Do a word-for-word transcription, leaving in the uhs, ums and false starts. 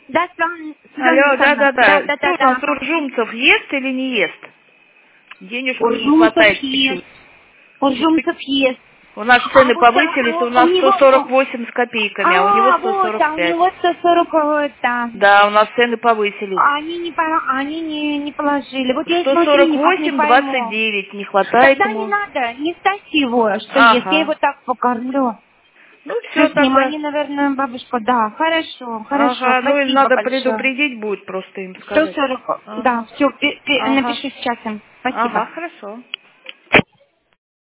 Да, Светлана Алло, да, да, да. да, Что да, у нас да. Уржумцев ест или не ест? Денежку не Уржумцев хватает есть. чуть-чуть. Уржумцев есть. У нас А цены вот а, повысились, у а, у нас него... сто сорок восемь с копейками, а у него А, сто вот, сорок а у пять. него сто сорок, вот, да. Да, у нас цены повысились. Они не, по- они не, не положили. Вот я сто смотрю, сорок никак не восемь двадцать пойму. девять, не хватает Тогда не ему. надо, не ставьте его, что есть. Я его Ага. так покормлю. Ну Все, все тогда. внимание, наверное, бабушка. Да, хорошо, хорошо. Ага, ну или Спасибо надо большое. предупредить будет просто им сто сказать. сорок, да, Ага. все, Ага. напишу сейчас им. Спасибо. Ага, хорошо.